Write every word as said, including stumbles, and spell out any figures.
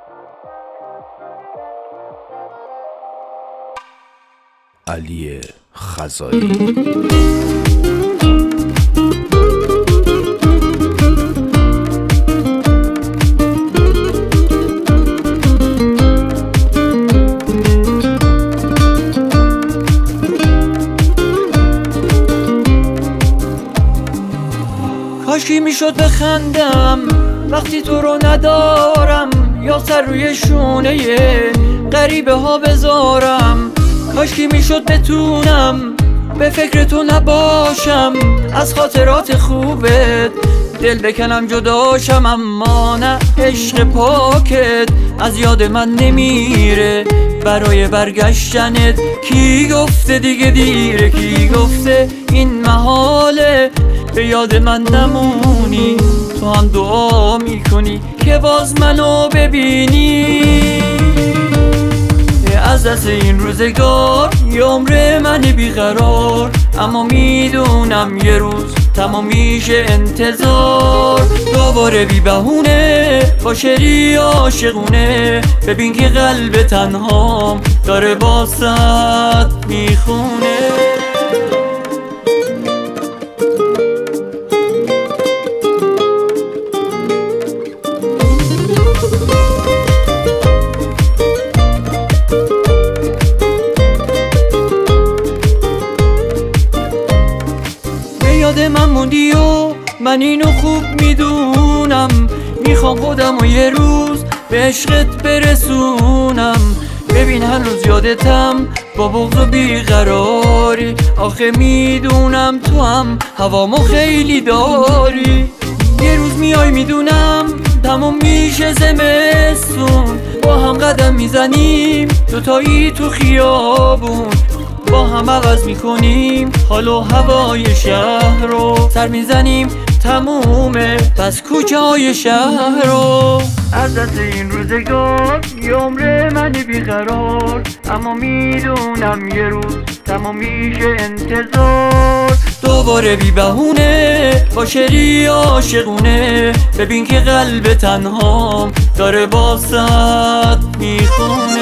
علی خزائی. کاشکی میشد بخندم وقتی تو رو ندارم، یا سر روی شونه غریبه ها بذارم. کاشکی میشد بتونم به فکر تو نباشم، از خاطرات خوبت دل بکنم جداشم. اما نه، عشق پاکت از یاد من نمیره، برای برگشتنت کی گفته دیگه دیره؟ کی گفته این محاله به یاد من نمونی؟ تو هم دعا میکنی که باز منو ببینی. از دست این روزگار یه عمر من بیقرار، اما میدونم یه روز تمام میشه انتظار. دوباره بی بهونه با شعری عاشقونه، ببین که قلب تنهام داره باست میخونه. یاد من موندی و من اینو خوب میدونم، میخوام خودم و یه روز به عشقت برسونم. ببین هنوز یادتم با بغض و بیقراری، آخه میدونم تو هم هوامو خیلی داری. یه روز میای میدونم تموم میشه زمستون، با هم قدم میزنیم دوتایی تو خیابون، با هم عوض میکنیم حال و هوای شهر رو، سر میزنیم تمومه پس کوچه های شهر رو. از دست این روزگار یه عمر من بیقرار، اما میدونم یه روز تمام میشه انتظار. دوباره بی بهونه با شعری عاشقونه، ببین که قلب تنهام داره باست میخونه.